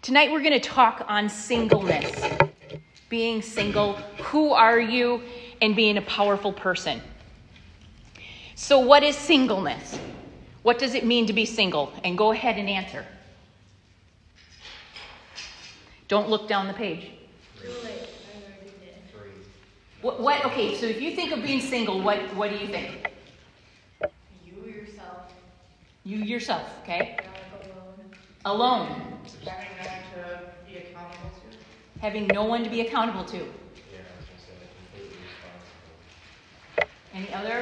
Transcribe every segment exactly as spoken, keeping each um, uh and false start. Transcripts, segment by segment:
Tonight we're going to talk on singleness, being single, who are you, and being a powerful person. So what is singleness? What does it mean to be single? And go ahead and answer. Don't look down the page. What, what? Okay, so if you think of being single, what, what do you think? You yourself. You yourself, okay? Alone. Alone. Having no one to be accountable to. Having no one to be accountable to. Yeah, I was going to say completely responsible. Any other?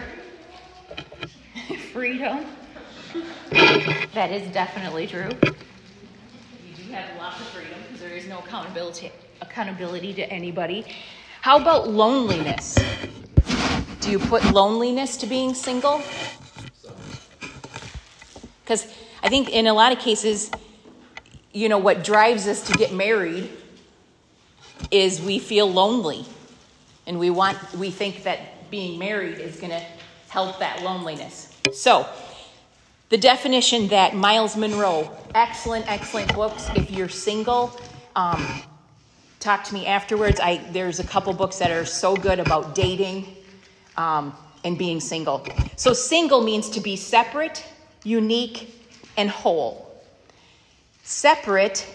Freedom. That is definitely true. You do have lots of freedom because there is no accountability accountability to anybody. How about loneliness? Do you put loneliness to being single? Because I think in a lot of cases, you know, what drives us to get married is we feel lonely. And we want, we think that being married is going to help that loneliness. So, the definition that Miles Monroe, excellent, excellent books. If you're single, um, talk to me afterwards. I there's a couple books that are so good about dating um, and being single. So single means to be separate, unique, and whole. Separate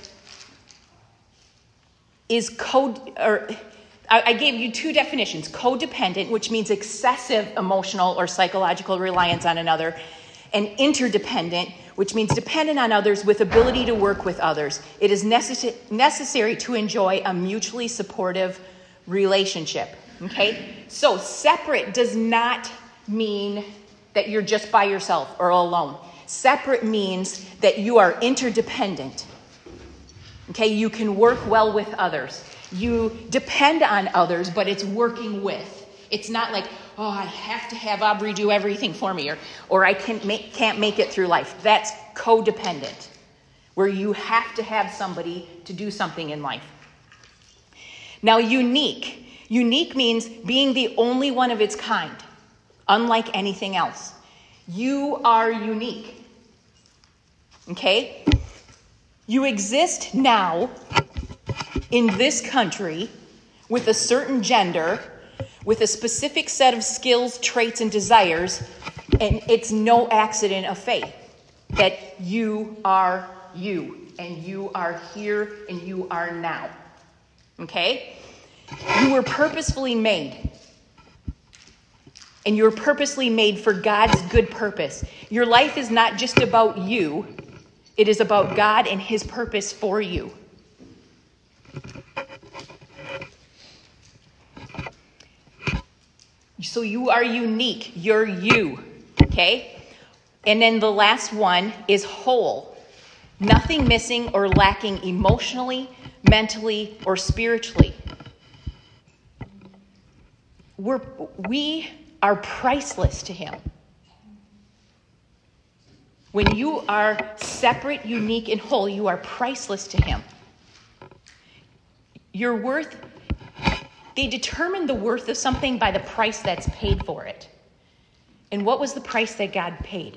is code or I, I gave you two definitions: codependent, which means excessive emotional or psychological reliance on another, and interdependent, which means dependent on others with ability to work with others. It is necess- necessary to enjoy a mutually supportive relationship. Okay? So separate does not mean that you're just by yourself or alone. Separate means that you are interdependent. Okay? You can work well with others. You depend on others, but it's working with. It's not like, oh, I have to have Aubrey do everything for me, or or I can't make, can't make it through life. That's codependent, where you have to have somebody to do something in life. Now, unique. Unique means being the only one of its kind, unlike anything else. You are unique. Okay? You exist now in this country with a certain gender, with a specific set of skills, traits, and desires, and it's no accident of fate that you are you, and you are here, and you are now. Okay? You were purposefully made, and you're purposely made for God's good purpose. Your life is not just about you, it is about God and His purpose for you. So you are unique. You're you. Okay? And then the last one is whole. Nothing missing or lacking emotionally, mentally, or spiritually. We're, we are priceless to Him. When you are separate, unique, and whole, you are priceless to Him. Your worth, they determine the worth of something by the price that's paid for it. And what was the price that God paid?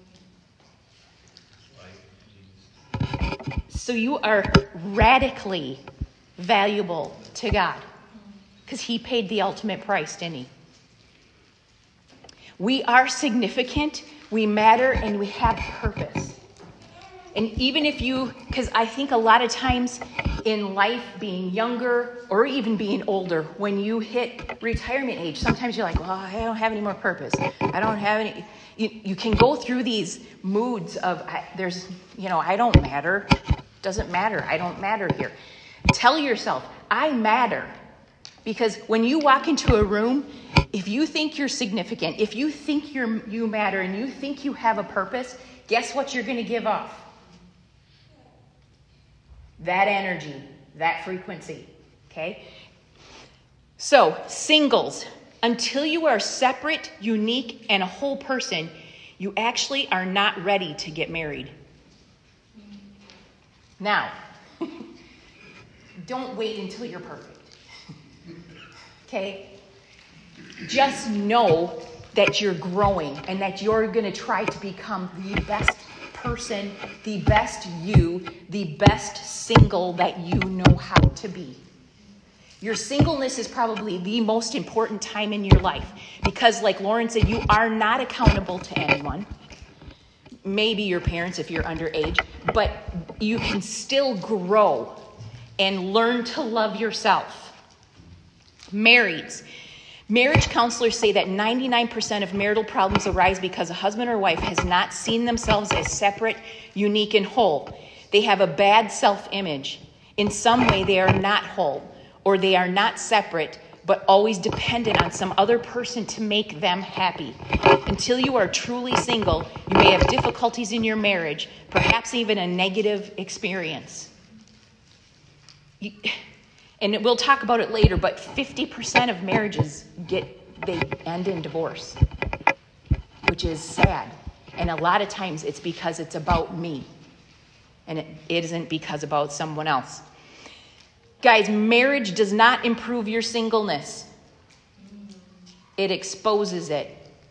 So you are radically valuable to God because He paid the ultimate price, didn't He? We are significant, we matter, and we have purpose. And even if you, because I think a lot of times in life, being younger or even being older, when you hit retirement age, sometimes you're like, well, I don't have any more purpose. I don't have any. You, you can go through these moods of, I, there's, you know, I don't matter. Doesn't matter. I don't matter here. Tell yourself, I matter. Because when you walk into a room, if you think you're significant, if you think you're, you matter and you think you have a purpose, guess what you're going to give off? That energy, that frequency, okay? So, singles, until you are separate, unique, and a whole person, you actually are not ready to get married. Now, don't wait until you're perfect, okay? Just know that you're growing and that you're going to try to become the best person, the best you, the best single that you know how to be. Your singleness is probably the most important time in your life because, like Lauren said, you are not accountable to anyone. Maybe your parents if you're underage, but you can still grow and learn to love yourself. Marrieds. Marriage counselors say that ninety-nine percent of marital problems arise because a husband or wife has not seen themselves as separate, unique, and whole. They have a bad self-image. In some way, they are not whole, or they are not separate, but always dependent on some other person to make them happy. Until you are truly single, you may have difficulties in your marriage, perhaps even a negative experience. You, and we'll talk about it later, but fifty percent of marriages get they end in divorce, which is sad. And a lot of times it's because it's about me, and it, it isn't because about someone else. Guys, marriage does not improve your singleness. It exposes it.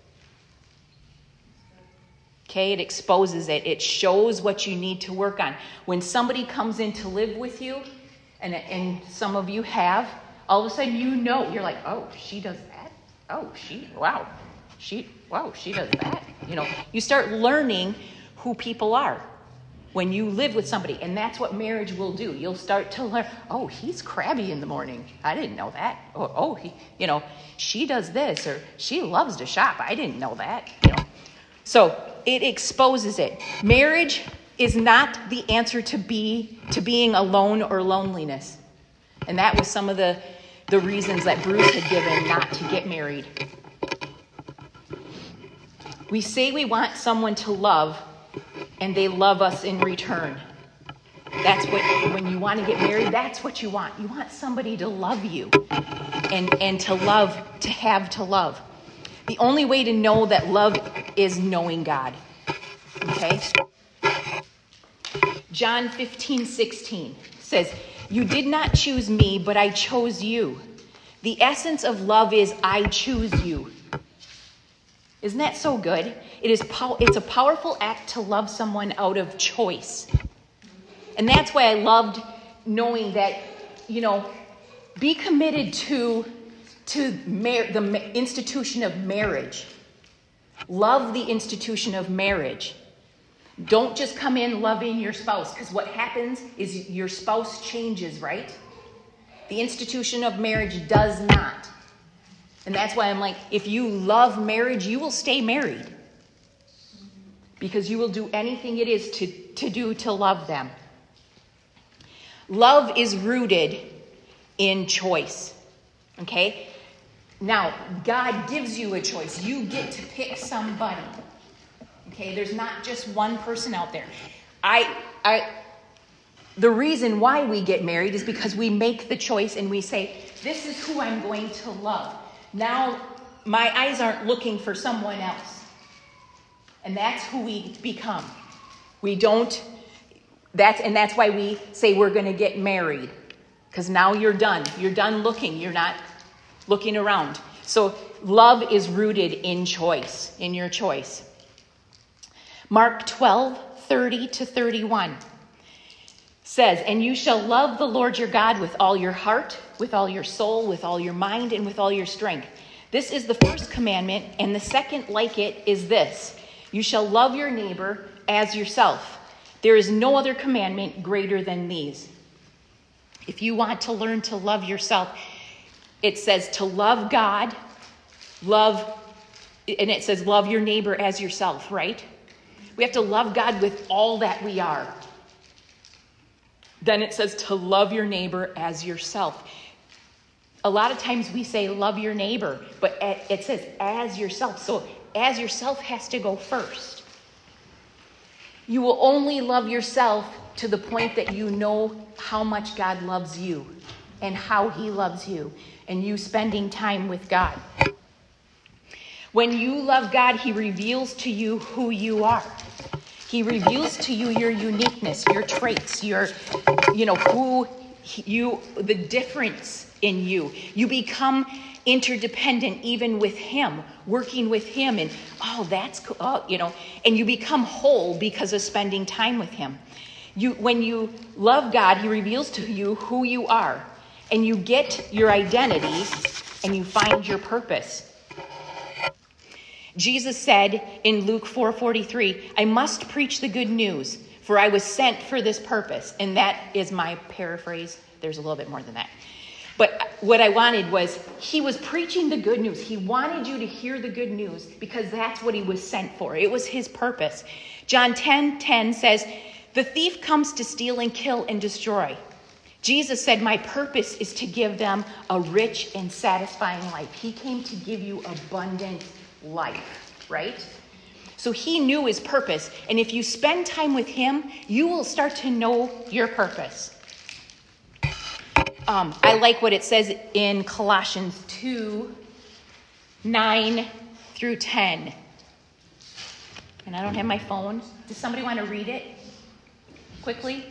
Okay, it exposes it. It shows what you need to work on. When somebody comes in to live with you, and, and some of you have, all of a sudden you know, you're like, oh, she does that? Oh, she, wow, she, wow, she does that. You know, you start learning who people are when you live with somebody, and that's what marriage will do. You'll start to learn, oh, he's crabby in the morning. I didn't know that. Or, oh, he, you know, she does this, or she loves to shop. I didn't know that, you know. So it exposes it. Marriage is not the answer to be to being alone or loneliness. And that was some of the, the reasons that Bruce had given not to get married. We say we want someone to love, and they love us in return. That's what, when you want to get married, that's what you want. You want somebody to love you and, and to love, to have to love. The only way to know that love is knowing God. Okay? John fifteen sixteen says, you did not choose me, but I chose you. The essence of love is I choose you. Isn't that so good? It is pow- it's a powerful act to love someone out of choice. And that's why I loved knowing that, you know, be committed to, to mar- the ma- institution of marriage. Love the institution of marriage. Don't just come in loving your spouse, because what happens is your spouse changes, right? The institution of marriage does not. And that's why I'm like, if you love marriage, you will stay married. Because you will do anything it is to, to do to love them. Love is rooted in choice. Okay? Now, God gives you a choice. You get to pick somebody. Okay? There's not just one person out there. I, I, the reason why we get married is because we make the choice and we say, this is who I'm going to love. Now, my eyes aren't looking for someone else. And that's who we become. We don't, that's, and that's why we say we're going to get married. Because now you're done. You're done looking. You're not looking around. So love is rooted in choice, in your choice. Mark twelve, thirty to thirty-one says, and you shall love the Lord your God with all your heart, with all your soul, with all your mind, and with all your strength. This is the first commandment, and the second like it is this. You shall love your neighbor as yourself. There is no other commandment greater than these. If you want to learn to love yourself, it says to love God, love, and it says love your neighbor as yourself, right? We have to love God with all that we are. Then it says to love your neighbor as yourself. A lot of times we say love your neighbor, but it says as yourself. So as yourself has to go first. You will only love yourself to the point that you know how much God loves you and how he loves you and you spending time with God. When you love God, he reveals to you who you are. He reveals to you your uniqueness, your traits, your, you know, who you, the difference in you. You become interdependent even with him, working with him, and oh, that's cool, oh, you know, and you become whole because of spending time with him. You, when you love God, he reveals to you who you are, and you get your identity, and you find your purpose. Jesus said in Luke four forty-three, I must preach the good news, for I was sent for this purpose. And that is my paraphrase. There's a little bit more than that. But what I wanted was, he was preaching the good news. He wanted you to hear the good news because that's what he was sent for. It was his purpose. John ten ten says, the thief comes to steal and kill and destroy. Jesus said, my purpose is to give them a rich and satisfying life. He came to give you abundant life, right? So he knew his purpose. And if you spend time with him, you will start to know your purpose. Um, I like what it says in Colossians two, nine through ten. And I don't have my phone. Does somebody want to read it quickly?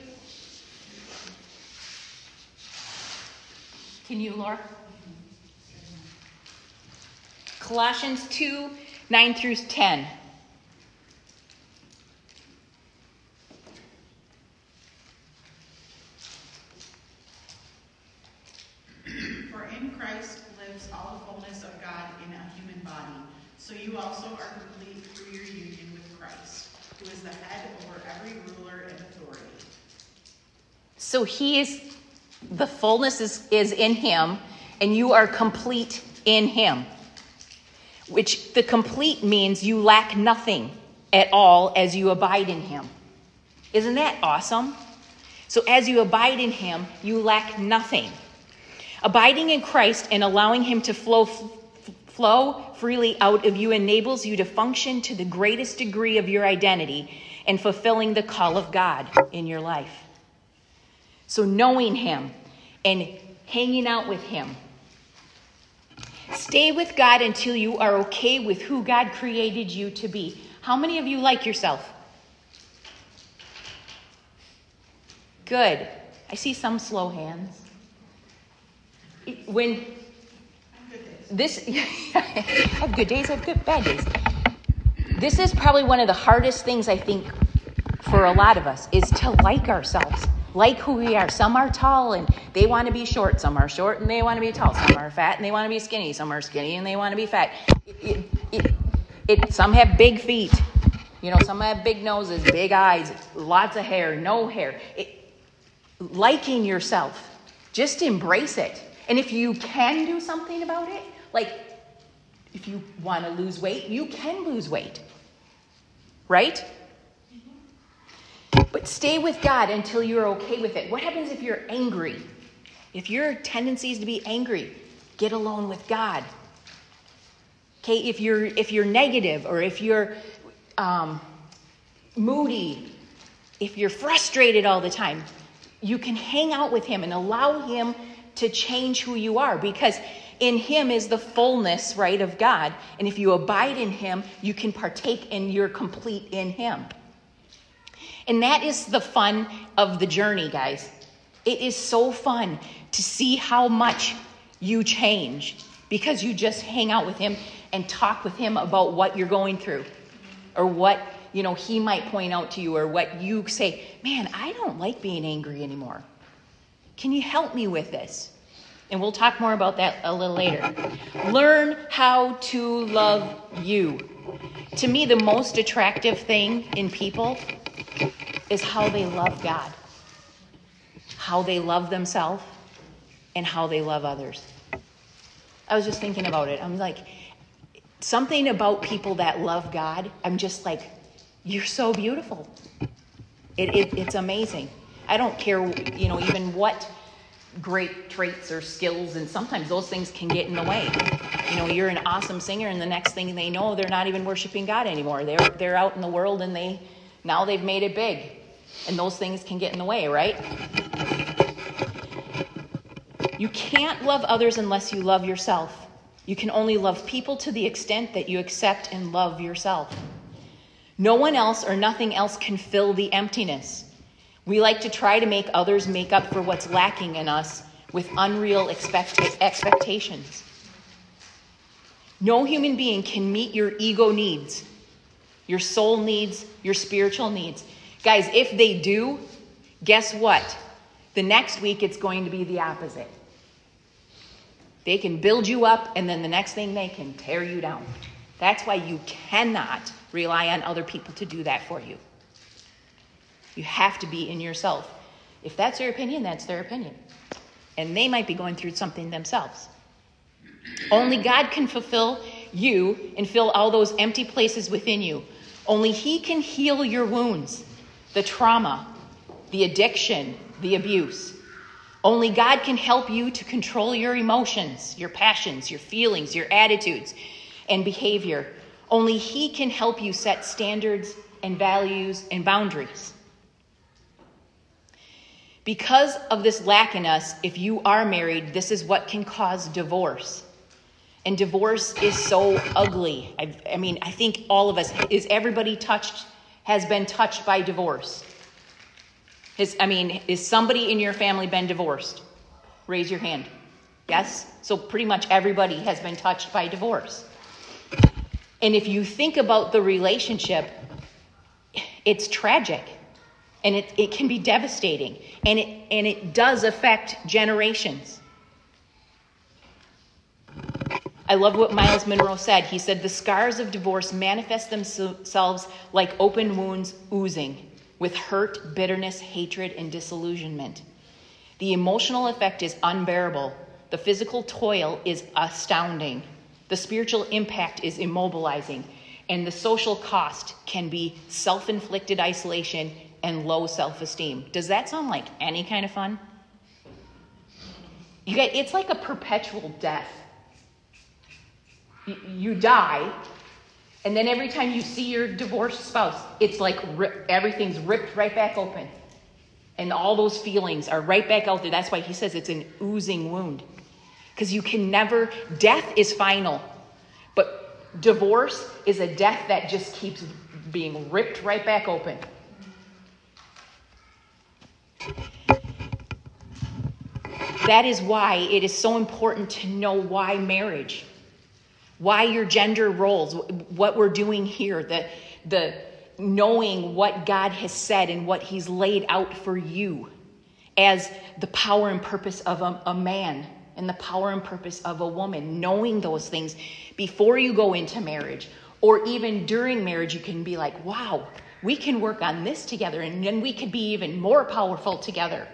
Can you, Laura? Colossians two, nine through ten. For in Christ lives all the fullness of God in a human body. So you also are complete through your union with Christ, who is the head over every ruler and authority. So he is, the fullness is, is in him, and you are complete in him. Which the complete means you lack nothing at all as you abide in him. Isn't that awesome? So as you abide in him, you lack nothing. Abiding in Christ and allowing him to flow f- flow freely out of you enables you to function to the greatest degree of your identity and fulfilling the call of God in your life. So knowing him and hanging out with him. Stay with God until you are okay with who God created you to be. How many of you like yourself? Good. I see some slow hands. When this, I have good days, I have good bad days. This is probably one of the hardest things I think for a lot of us is to like ourselves. Like who we are. Some are tall and they want to be short. Some are short and they want to be tall. Some are fat and they want to be skinny. Some are skinny and they want to be fat. It, it, it, some have big feet. You know, some have big noses, big eyes, lots of hair, no hair. It, liking yourself, just embrace it. And if you can do something about it, like if you want to lose weight, you can lose weight. Right? But stay with God until you're okay with it. What happens if you're angry? If your tendency is to be angry, get alone with God. Okay, if you're if you're negative or if you're um, moody, if you're frustrated all the time, you can hang out with him and allow him to change who you are, because in him is the fullness, right, of God. And if you abide in him, you can partake and you're complete in him. And that is the fun of the journey, guys. It is so fun to see how much you change because you just hang out with him and talk with him about what you're going through or what, you know, he might point out to you or what you say, man, I don't like being angry anymore. Can you help me with this? And we'll talk more about that a little later. Learn how to love you. To me, the most attractive thing in people is how they love God, how they love themselves, and how they love others. I was just thinking about it. I'm like, something about people that love God, I'm just like, you're so beautiful. It, it, it's amazing. I don't care, you know, even what great traits or skills, and sometimes those things can get in the way. You know, you're an awesome singer, and the next thing they know, they're not even worshiping God anymore. They're they're out in the world, and they now they've made it big, and those things can get in the way, right? You can't love others unless you love yourself. You can only love people to the extent that you accept and love yourself. No one else or nothing else can fill the emptiness. We like to try to make others make up for what's lacking in us with unreal expect- expectations. No human being can meet your ego needs, your soul needs, your spiritual needs. Guys, if they do, guess what? The next week it's going to be the opposite. They can build you up, and then the next thing they can tear you down. That's why you cannot rely on other people to do that for you. You have to be in yourself. If that's their opinion, that's their opinion. And they might be going through something themselves. Only God can fulfill you and fill all those empty places within you. Only He can heal your wounds, the trauma, the addiction, the abuse. Only God can help you to control your emotions, your passions, your feelings, your attitudes, and behavior. Only He can help you set standards and values and boundaries. Because of this lack in us, if you are married, this is what can cause divorce. And divorce is so ugly. I, I mean, I think all of us, is everybody touched, has been touched by divorce? Has, I mean, is somebody in your family been divorced? Raise your hand. Yes? So pretty much everybody has been touched by divorce. And if you think about the relationship, it's tragic. And it, it can be devastating. And it, and it does affect generations. I love what Miles Monroe said. He said, the scars of divorce manifest themselves like open wounds oozing with hurt, bitterness, hatred, and disillusionment. The emotional effect is unbearable. The physical toil is astounding. The spiritual impact is immobilizing. And the social cost can be self-inflicted isolation and low self-esteem. Does that sound like any kind of fun? You guys, it's like a perpetual death. You, you die, and then every time you see your divorced spouse, it's like rip, everything's ripped right back open. And all those feelings are right back out there. That's why he says it's an oozing wound. Because you can never, death is final. But divorce is a death that just keeps being ripped right back open. That is why it is so important to know why marriage, why your gender roles, what we're doing here, the, the knowing what God has said and what He's laid out for you as the power and purpose of a, a man and the power and purpose of a woman. Knowing those things before you go into marriage, or even during marriage, you can be like, wow, we can work on this together, and then we could be even more powerful together.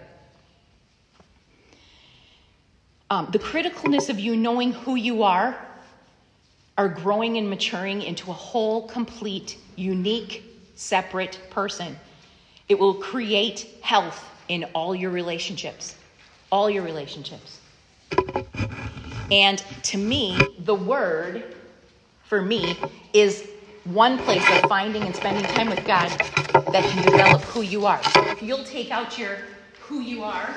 Um, the criticalness of you knowing who you are, are growing and maturing into a whole, complete, unique, separate person. It will create health in all your relationships. All your relationships. And to me, the word, for me, is one place of finding and spending time with God that can develop who you are. So if you'll take out your who you are.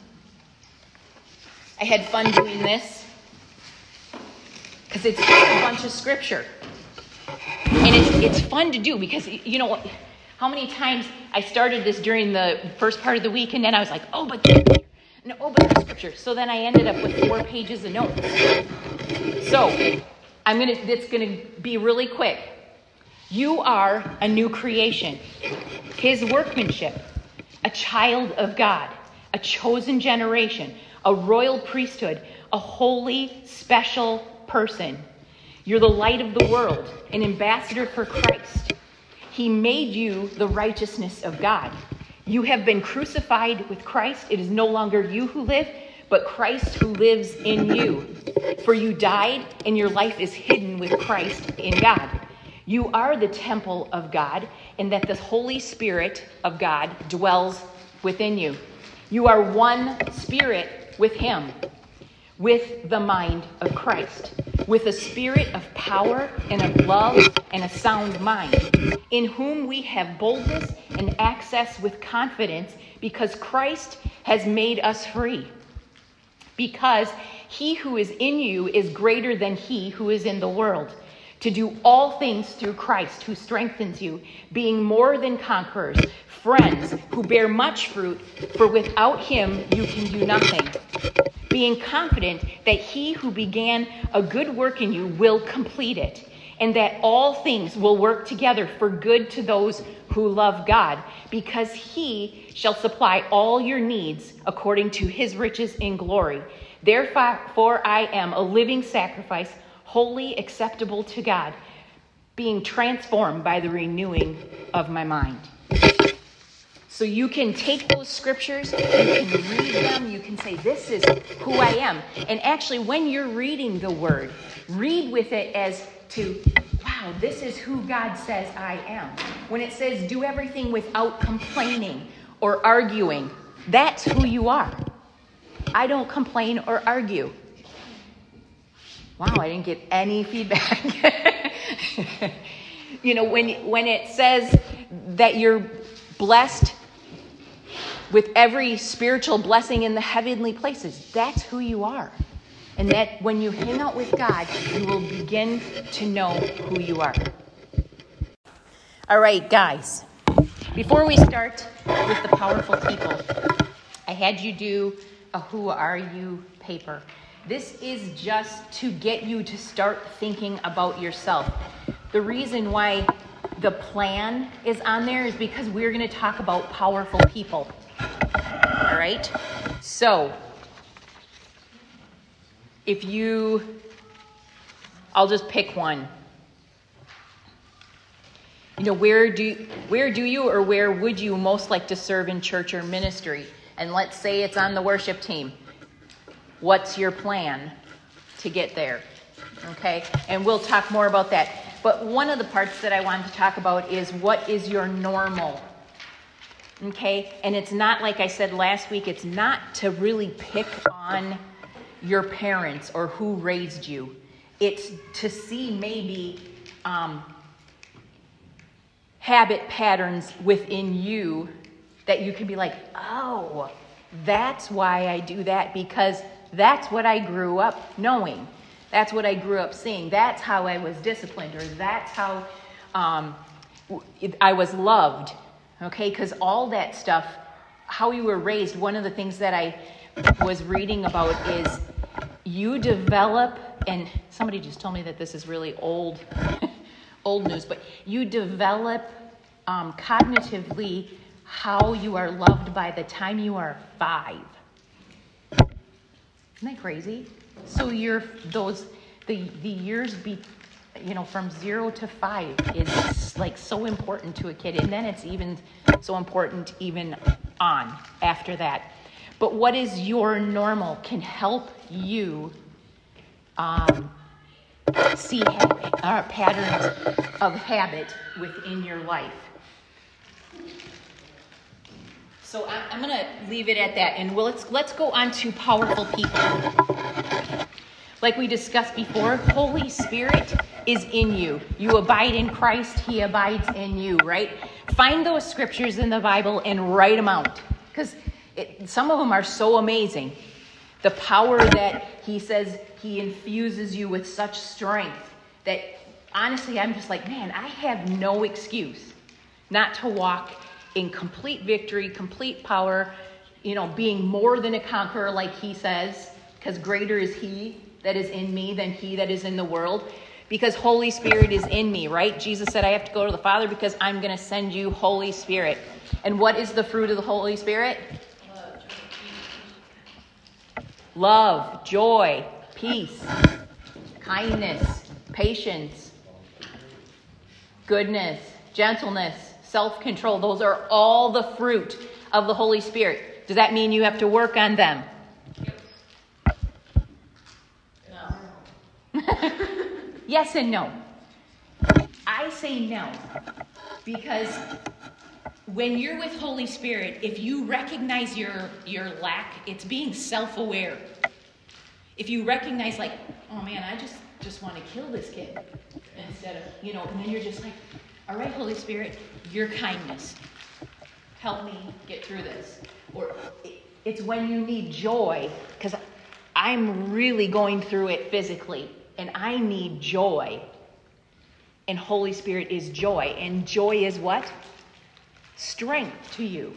I had fun doing this because it's just a bunch of scripture. And it's, it's fun to do because, you know, how many times I started this during the first part of the week, and then I was like, oh, but no, oh, but the scripture. So then I ended up with four pages of notes. So I'm gonna. It's gonna be really quick. You are a new creation, His workmanship, a child of God, a chosen generation, a royal priesthood, a holy, special person. You're the light of the world, an ambassador for Christ. He made you the righteousness of God. You have been crucified with Christ. It is no longer you who live, but Christ who lives in you. For you died, and your life is hidden with Christ in God. You are the temple of God, and that the Holy Spirit of God dwells within you. You are one spirit with Him, with the mind of Christ, with a spirit of power and of love and a sound mind, in whom we have boldness and access with confidence because Christ has made us free. Because He who is in you is greater than he who is in the world. to do all things through Christ who strengthens you, being more than conquerors, friends who bear much fruit, for without him you can do nothing. Being confident that he who began a good work in you will complete it, and that all things will work together for good to those who love God, because he shall supply all your needs according to his riches in glory. Therefore I am a living sacrifice, holy, acceptable to God, being transformed by the renewing of my mind. So you can take those scriptures, you can read them, you can say, this is who I am. And actually, when you're reading the word, read with it as to, wow, this is who God says I am. When it says do everything without complaining or arguing, that's who you are. I don't complain or argue. Wow, I didn't get any feedback. You know, when when it says that you're blessed with every spiritual blessing in the heavenly places, that's who you are. And that when you hang out with God, you will begin to know who you are. All right, guys, before we start with the powerful people, I had you do a who are you paper. This is just to get you to start thinking about yourself. The reason why the plan is on there is because we're going to talk about powerful people. All right? So, if you, I'll just pick one. You know, where do where do you or where would you most like to serve in church or ministry? And let's say it's on the worship team. What's your plan to get there? Okay? And we'll talk more about that. But one of the parts that I wanted to talk about is what is your normal? Okay? And it's not, like I said last week, it's not to really pick on your parents or who raised you. It's to see maybe um, habit patterns within you that you can be like, oh, that's why I do that, because that's what I grew up knowing. That's what I grew up seeing. That's how I was disciplined, or that's how um, I was loved. Okay, because all that stuff, how you were raised, one of the things that I was reading about is you develop, and somebody just told me that this is really old, old news, but you develop um, cognitively how you are loved by the time you are five. Isn't that crazy? So you're those the the years be you know from zero to five is like so important to a kid, and then it's even so important even on after that. But what is your normal can help you um, see habit, uh, patterns of habit within your life. So I'm going to leave it at that, and we'll, let's let's go on to powerful people. Like we discussed before, Holy Spirit is in you. You abide in Christ, he abides in you, right? Find those scriptures in the Bible and write them out, because some of them are so amazing. The power that he says he infuses you with such strength that honestly, I'm just like, man, I have no excuse not to walk in complete victory, complete power, you know, being more than a conqueror, like he says, because greater is he that is in me than he that is in the world, because Holy Spirit is in me, right? Jesus said, I have to go to the Father because I'm going to send you Holy Spirit. And what is the fruit of the Holy Spirit? Love, joy, peace, kindness, patience, goodness, gentleness, self-control. Those are all the fruit of the Holy Spirit. Does that mean you have to work on them? No. Yes and no. I say no, because when you're with Holy Spirit, if you recognize your, your lack, it's being self-aware. If you recognize, like, oh man, I just, just want to kill this kid, instead of, you know, and then you're just like, all right, Holy Spirit, your kindness, help me get through this. Or it's when you need joy, because I'm really going through it physically, and I need joy. And Holy Spirit is joy. And joy is what? Strength to you.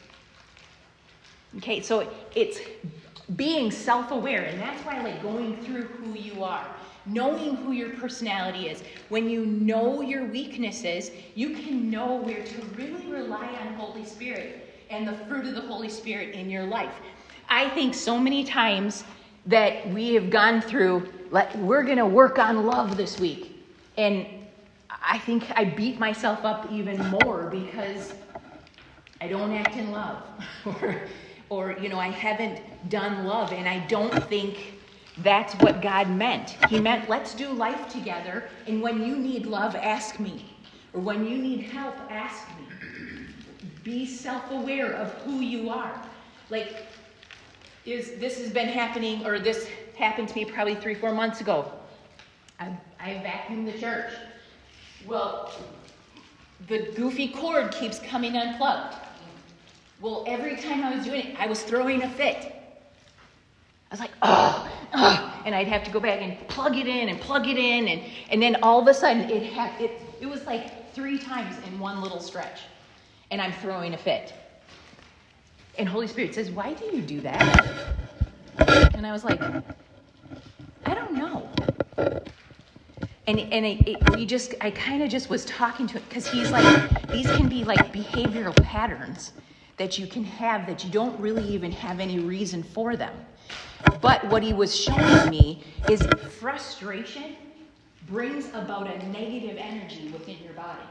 Okay, so it's being self-aware. And that's why I like going through who you are. Knowing who your personality is. When you know your weaknesses, you can know where to really rely on Holy Spirit and the fruit of the Holy Spirit in your life. I think so many times that we have gone through, like, we're going to work on love this week. And I think I beat myself up even more because I don't act in love. or, or, you know, I haven't done love. And I don't think that's what God meant. He meant, let's do life together. And when you need love, ask me. Or when you need help, ask me. Be self-aware of who you are. Like, is this has been happening, or this happened to me probably three, four months ago. I, I vacuumed the church. Well, the goofy cord keeps coming unplugged. Well, every time I was doing it, I was throwing a fit. I was like, oh, oh, and I'd have to go back and plug it in and plug it in, and, and then all of a sudden it had it. It was like three times in one little stretch, and I'm throwing a fit. And Holy Spirit says, why do you do that? And I was like, I don't know. And and it, it, we just, I kind of just was talking to it, because he's like, these can be like behavioral patterns that you can have that you don't really even have any reason for them. But what he was showing me is frustration brings about a negative energy within your body.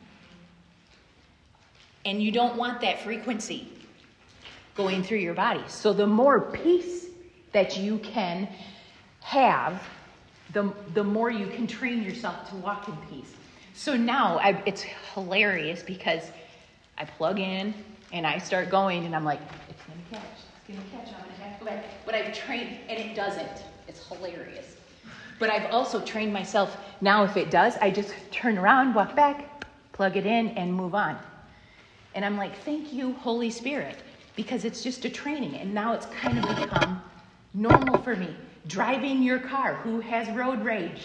And you don't want that frequency going through your body. So the more peace that you can have, the, the more you can train yourself to walk in peace. So now I, it's hilarious because I plug in and I start going and I'm like, it's going to catch, it's going to catch, I'm going to have to go back. But I've trained, and it doesn't. It's hilarious. But I've also trained myself, now if it does, I just turn around, walk back, plug it in, and move on. And I'm like, thank you, Holy Spirit, because it's just a training. And now it's kind of become normal for me. Driving your car, who has road rage?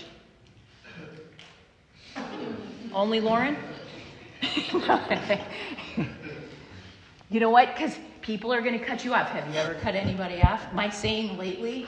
Only Lauren? You know what? Because people are going to cut you off. Have you ever cut anybody off? My saying lately...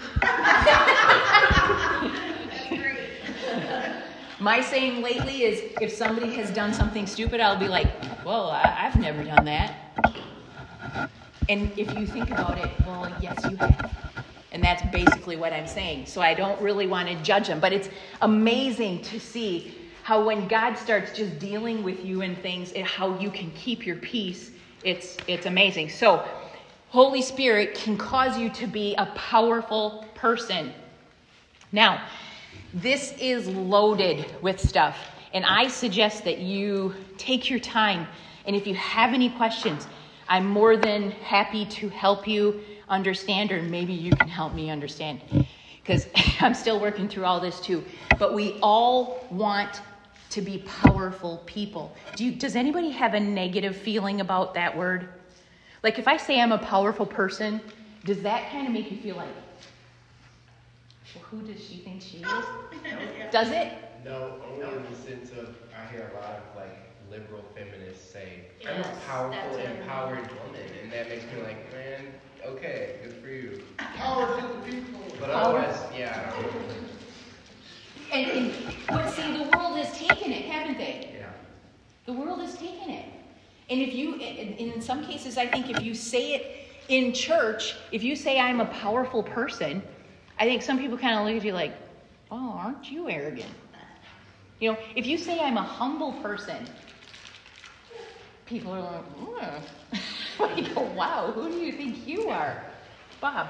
My saying lately is, if somebody has done something stupid, I'll be like, well, I, I've never done that. And if you think about it, well, yes, you have. And that's basically what I'm saying. So I don't really want to judge them. But it's amazing to see how when God starts just dealing with you and things, and how you can keep your peace, it's it's amazing. So Holy Spirit can cause you to be a powerful person. Now, this is loaded with stuff. And I suggest that you take your time. And if you have any questions, I'm more than happy to help you understand, or maybe you can help me understand, because I'm still working through all this too. But we all want to be powerful people. Do you, does anybody have a negative feeling about that word? Like if I say I'm a powerful person, does that kind of make you feel like, well, who does she think she is? Does it? No, only in the sense of, I hear a lot of like liberal feminists say, I'm Yes, a powerful, that's empowered woman, and that makes me like, man, okay, good for you. Power to the people. But Power. otherwise, yeah, I don't know. And, and but see, the world has taken it, haven't they? Yeah. The world has taken it. And if you, in, in some cases, I think if you say it in church, if you say I'm a powerful person, I think some people kind of look at you like, oh, aren't you arrogant? You know, if you say I'm a humble person, people are like, oh. You go, wow, who do you think you are? Bob.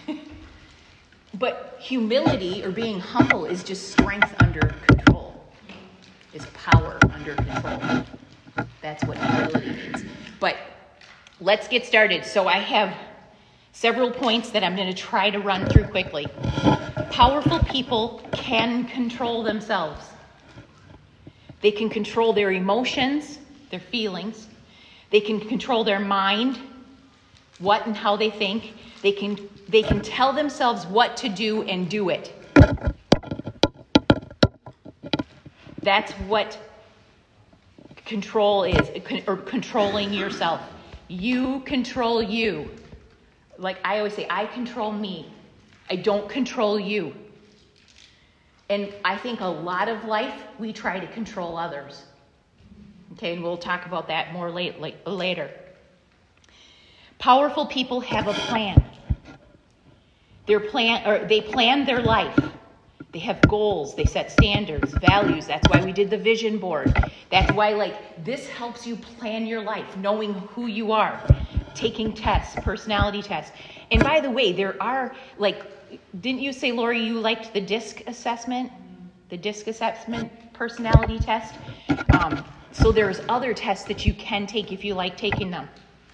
But humility, or being humble, is just strength under control. Is power under control. That's what humility means. But let's get started. So I have several points that I'm going to try to run through quickly. Powerful people can control themselves. They can control their emotions, their feelings. They can control their mind, what and how they think. They can they can tell themselves what to do and do it. That's what control is, or controlling yourself. You control you. Like I always say, I control me. I don't control you. And I think a lot of life, we try to control others. Okay, and we'll talk about that more late, late, later. Powerful people have a plan. Their plan, or they plan their life. They have goals. They set standards, values. That's why we did the vision board. That's why, like, this helps you plan your life, knowing who you are, taking tests, personality tests. And by the way, there are, like, didn't you say, Lori, you liked the DISC assessment? The DISC assessment personality test? Um, so there's other tests that you can take if you like taking them.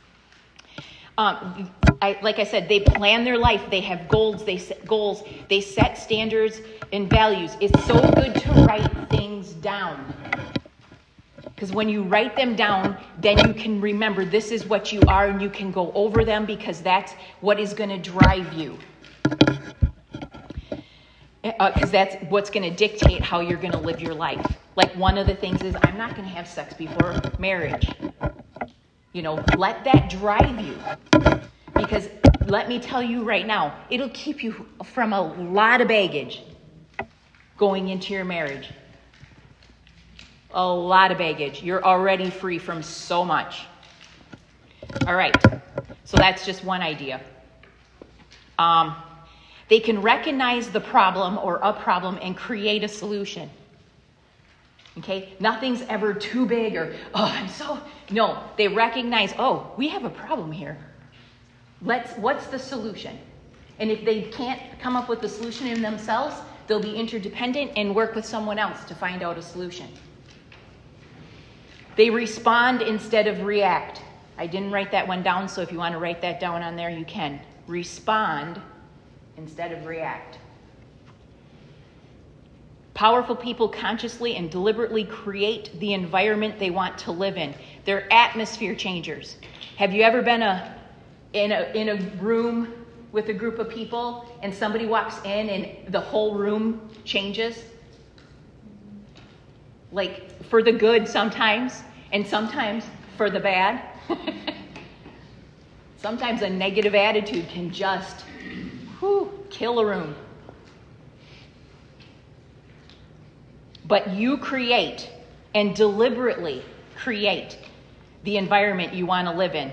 Um, I, like I said, they plan their life. They have goals. They set goals. They set standards and values. It's so good to write things down. Because when you write them down, then you can remember this is what you are, and you can go over them because that's what is going to drive you. Because uh, that's what's going to dictate how you're going to live your life. Like one of the things is, I'm not going to have sex before marriage. You know, let that drive you. Because let me tell you right now, it'll keep you from a lot of baggage going into your marriage. A lot of baggage. You're already free from so much. All right. So that's just one idea. Um, they can recognize the problem or a problem and create a solution. Okay? Nothing's ever too big or, oh, I'm so... No, they recognize, oh, we have a problem here. Let's. What's the solution? And if they can't come up with the solution in themselves, they'll be interdependent and work with someone else to find out a solution. They respond instead of react. I didn't write that one down, so if you want to write that down on there, you can. Respond instead of react. Powerful people consciously and deliberately create the environment they want to live in. They're atmosphere changers. Have you ever been a in a in a room with a group of people and somebody walks in and the whole room changes? Like for the good sometimes, and sometimes for the bad. Sometimes a negative attitude can just whew, kill a room. But you create and deliberately create the environment you want to live in.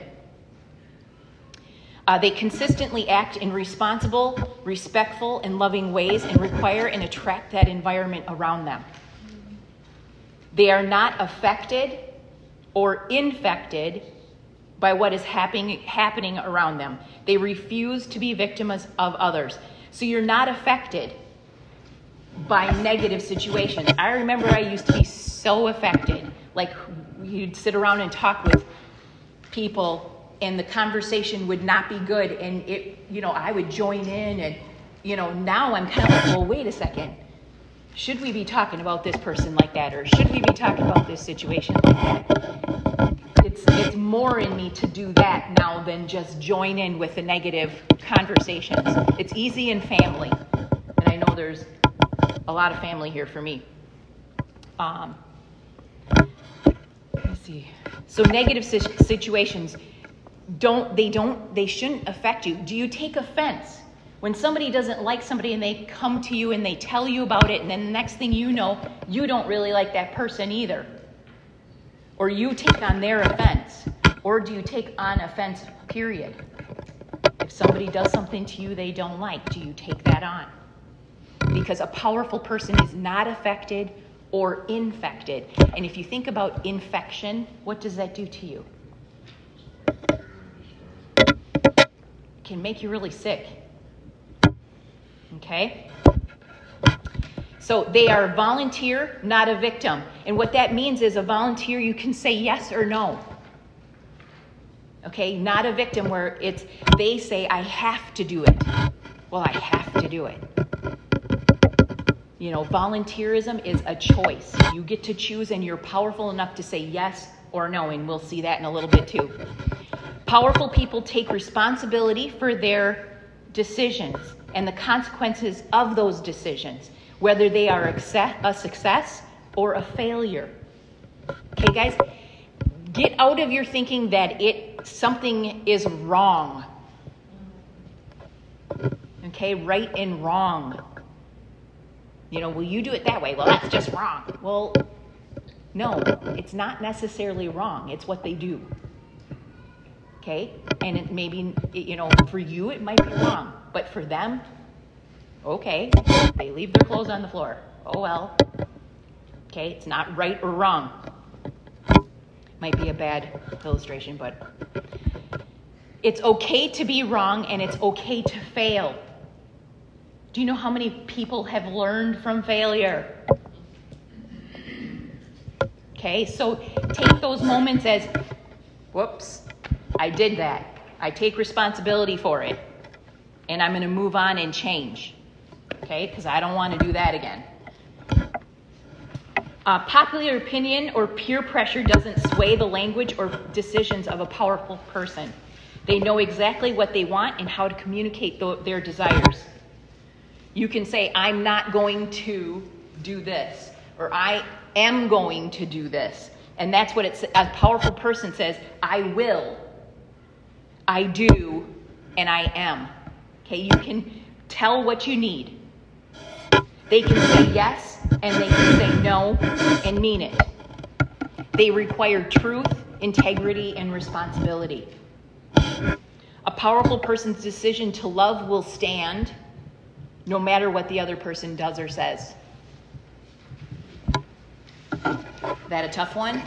Uh, they consistently act in responsible, respectful, and loving ways and require and attract that environment around them. They are not affected or infected by what is happening, happening around them. They refuse to be victims of others. So you're not affected by negative situations. I remember I used to be so affected. Like you'd sit around and talk with people and the conversation would not be good. And it, you know, I would join in and, you know, now I'm kind of like, well, wait a second. Should we be talking about this person like that? Or should we be talking about this situation like that? It's, it's more in me to do that now than just join in with the negative conversations. It's easy in family. And I know there's a lot of family here for me. Um, let's see. So negative situations, don't they don't they shouldn't affect you. Do you take offense when somebody doesn't like somebody and they come to you and they tell you about it, and then the next thing you know, you don't really like that person either, or you take on their offense, or do you take on offense? Period. If somebody does something to you they don't like, do you take that on? Because a powerful person is not affected or infected. And if you think about infection, what does that do to you? It can make you really sick. Okay? So they are a volunteer, not a victim. And what that means is a volunteer, you can say yes or no. Okay? Not a victim where it's they say, I have to do it. Well, I have to do it. You know, volunteerism is a choice. You get to choose, and you're powerful enough to say yes or no, and we'll see that in a little bit too. Powerful people take responsibility for their decisions and the consequences of those decisions, whether they are a success or a failure. Okay, guys? Get out of your thinking that it something is wrong. Okay, right and wrong. You know, well, you do it that way. Well, that's just wrong. Well, no, it's not necessarily wrong. It's what they do. Okay? And it maybe, you know, for you it might be wrong. But for them, okay, they leave their clothes on the floor. Oh, well. Okay, it's not right or wrong. Might be a bad illustration, but it's okay to be wrong and it's okay to fail. Do you know how many people have learned from failure? Okay, so take those moments as, whoops, I did that. I take responsibility for it. And I'm going to move on and change. Okay, because I don't want to do that again. Uh, popular opinion or peer pressure doesn't sway the language or decisions of a powerful person. They know exactly what they want and how to communicate th- their desires. You can say, I'm not going to do this, or I am going to do this. And that's what it's, a powerful person says, I will, I do, and I am. Okay, you can tell what you need. They can say yes, and they can say no, and mean it. They require truth, integrity, and responsibility. A powerful person's decision to love will stand no matter what the other person does or says. That a tough one?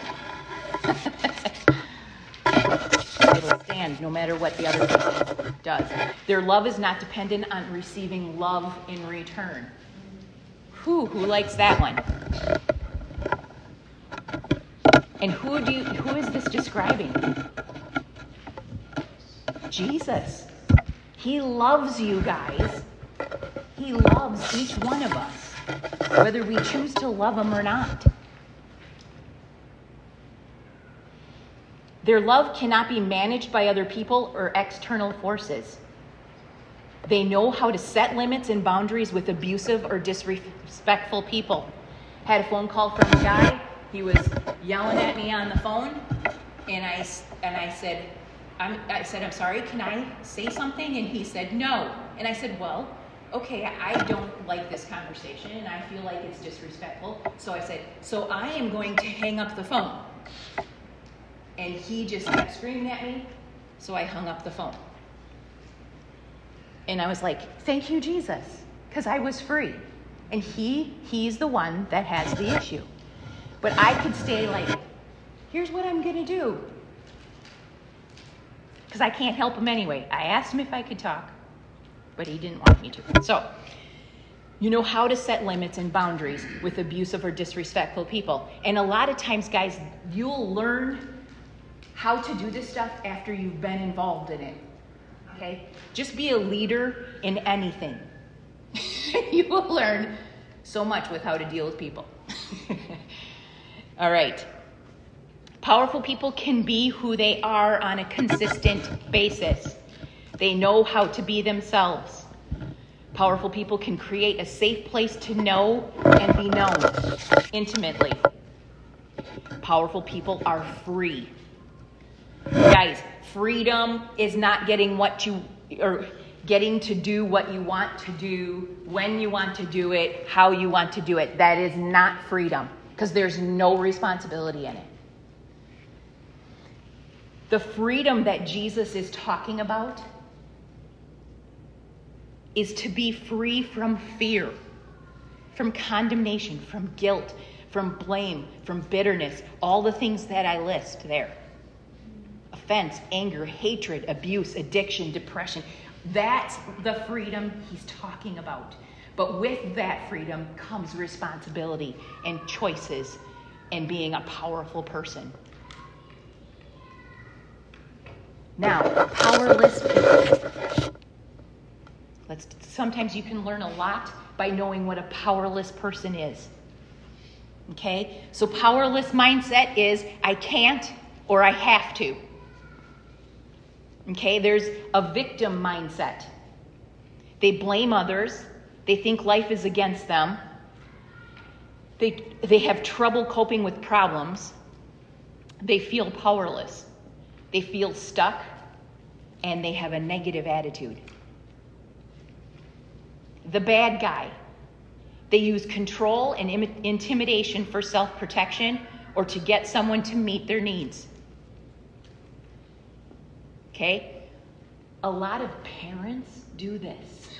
It'll stand no matter what the other person does. Their love is not dependent on receiving love in return. Who who likes that one? And who do you, who is this describing? Jesus. He loves you guys. He loves each one of us, whether we choose to love him or not. Their love cannot be managed by other people or external forces. They know how to set limits and boundaries with abusive or disrespectful people. Had a phone call from a guy. He was yelling at me on the phone, and I and I said, I'm, I said, I'm sorry. Can I say something? And he said, no. And I said, well, okay, I don't like this conversation, and I feel like it's disrespectful. So I said, so I am going to hang up the phone. And he just kept screaming at me, so I hung up the phone. And I was like, thank you, Jesus, because I was free. And he, he's the one that has the issue. But I could stay like, here's what I'm going to do. Because I can't help him anyway. I asked him if I could talk, but he didn't want me to. So, you know how to set limits and boundaries with abusive or disrespectful people. And a lot of times, guys, you'll learn how to do this stuff after you've been involved in it. Okay? Just be a leader in anything. You will learn so much with how to deal with people. All right. Powerful people can be who they are on a consistent basis. They know how to be themselves. Powerful people can create a safe place to know and be known intimately. Powerful people are free. Guys, freedom is not getting what you, or getting to do what you want to do, when you want to do it, how you want to do it. That is not freedom, because there's no responsibility in it. The freedom that Jesus is talking about is to be free from fear, from condemnation, from guilt, from blame, from bitterness, all the things that I list there. Offense, anger, hatred, abuse, addiction, depression. That's the freedom he's talking about. But with that freedom comes responsibility and choices and being a powerful person. Now, powerless people. Let's, sometimes you can learn a lot by knowing what a powerless person is. Okay? So powerless mindset is I can't or I have to. Okay? There's a victim mindset. They blame others. They think life is against them. They, they have trouble coping with problems. They feel powerless. They feel stuck, and they have a negative attitude. The bad guy. They use control and im- intimidation for self-protection or to get someone to meet their needs. Okay? A lot of parents do this.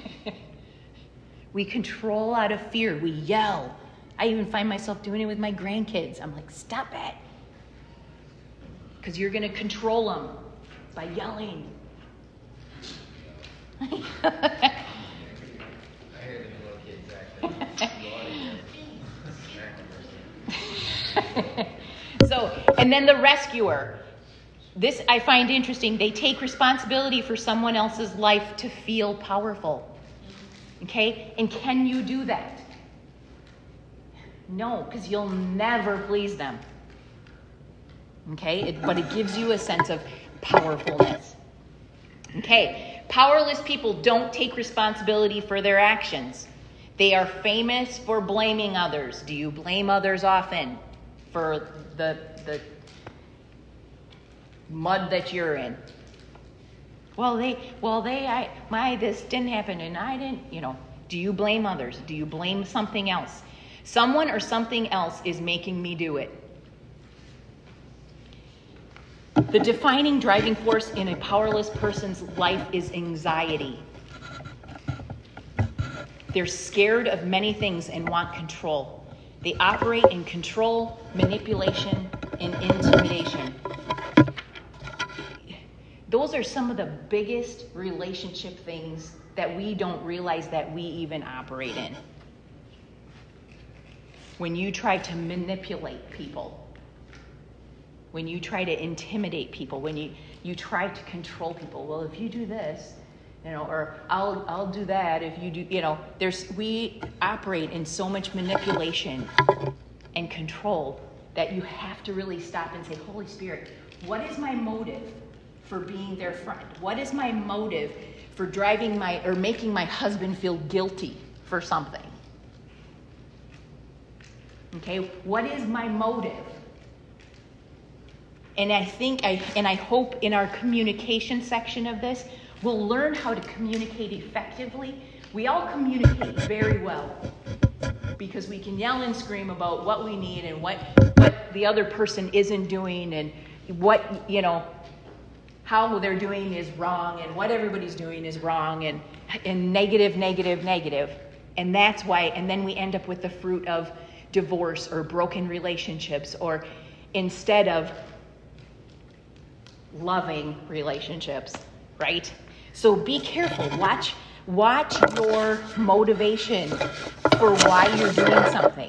We control out of fear. We yell. I even find myself doing it with my grandkids. I'm like, stop it. Because you're going to control them by yelling. I hear the little kids actually. So, and then the rescuer. This I find interesting. They take responsibility for someone else's life to feel powerful. Okay? And can you do that? No, because you'll never please them. Okay? It, but it gives you a sense of powerfulness. Okay? Powerless people don't take responsibility for their actions. They are famous for blaming others. Do you blame others often for the the mud that you're in? Well, they, well, they, I, my, this didn't happen and I didn't, you know. Do you blame others? Do you blame something else? Someone or something else is making me do it. The defining driving force in a powerless person's life is anxiety. They're scared of many things and want control. They operate in control, manipulation, and intimidation. Those are some of the biggest relationship things that we don't realize that we even operate in. When you try to manipulate people, when you try to intimidate people, when you, you try to control people, well, if you do this, you know, or I'll I'll do that if you do, you know, there's we operate in so much manipulation and control that you have to really stop and say, Holy Spirit, what is my motive for being their friend? What is my motive for driving my or making my husband feel guilty for something? Okay, what is my motive? And I think I and I hope in our communication section of this, we'll learn how to communicate effectively. We all communicate very well because we can yell and scream about what we need and what what the other person isn't doing and what, you know, how they're doing is wrong and what everybody's doing is wrong and, and negative, negative, negative. And that's why, and then we end up with the fruit of divorce or broken relationships or instead of loving relationships, right? So be careful. Watch, watch your motivation for why you're doing something.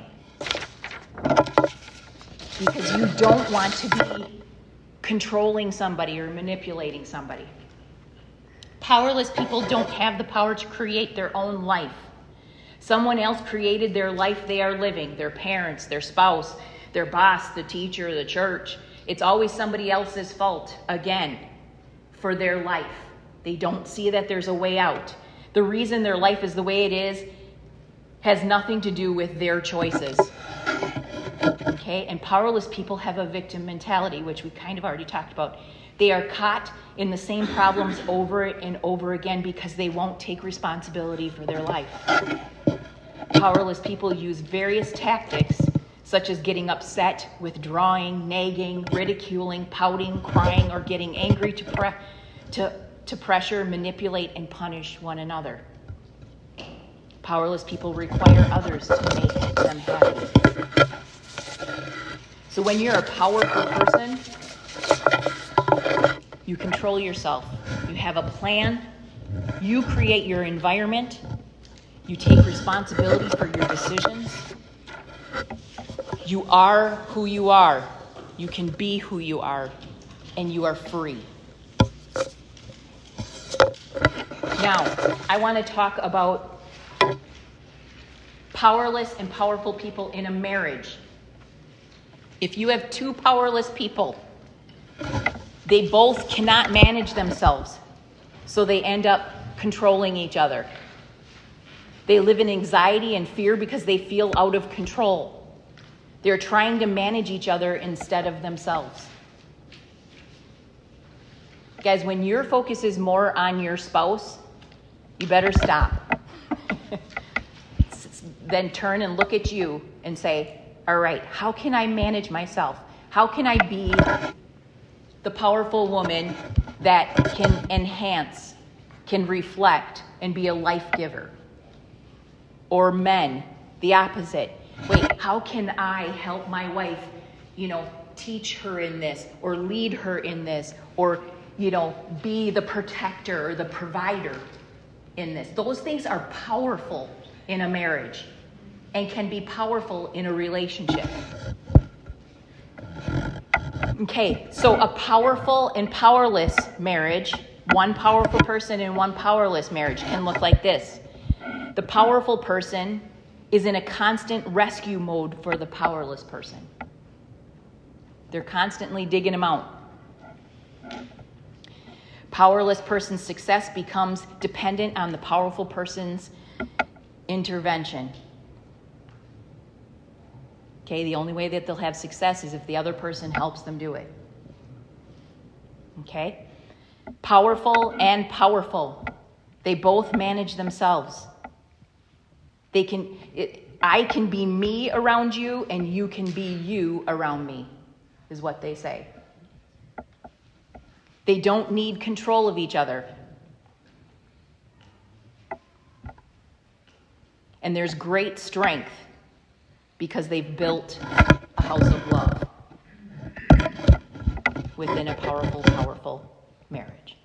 Because you don't want to be controlling somebody or manipulating somebody. Powerless people don't have the power to create their own life. Someone else created their life they are living, their parents, their spouse, their boss, the teacher, the church. It's always somebody else's fault, again, for their life. They don't see that there's a way out. The reason their life is the way it is has nothing to do with their choices. Okay, and powerless people have a victim mentality, which we kind of already talked about. They are caught in the same problems over and over again because they won't take responsibility for their life. Powerless people use various tactics, such as getting upset, withdrawing, nagging, ridiculing, pouting, crying, or getting angry to, pre- to, to pressure, manipulate, and punish one another. Powerless people require others to make them happy. So when you're a powerful person, you control yourself. You have a plan. You create your environment. You take responsibility for your decisions. You are who you are. You can be who you are. And you are free. Now, I want to talk about powerless and powerful people in a marriage. If you have two powerless people, they both cannot manage themselves, so they end up controlling each other. They live in anxiety and fear because they feel out of control. They're trying to manage each other instead of themselves. Guys, when your focus is more on your spouse, you better stop. Then turn and look at you and say, all right, how can I manage myself? How can I be the powerful woman that can enhance, can reflect, and be a life giver? Or men, the opposite. Wait, how can I help my wife, you know, teach her in this, or lead her in this, or, you know, be the protector or the provider in this? Those things are powerful in a marriage and can be powerful in a relationship. Okay, so a powerful and powerless marriage, one powerful person and one powerless marriage, can look like this. The powerful person is in a constant rescue mode for the powerless person. They're constantly digging them out. Powerless person's success becomes dependent on the powerful person's intervention. Okay, the only way that they'll have success is if the other person helps them do it. Okay? Powerful and powerful. They both manage themselves. They can, it, I can be me around you and you can be you around me, is what they say. They don't need control of each other. And there's great strength because they've built a house of love within a powerful, powerful marriage.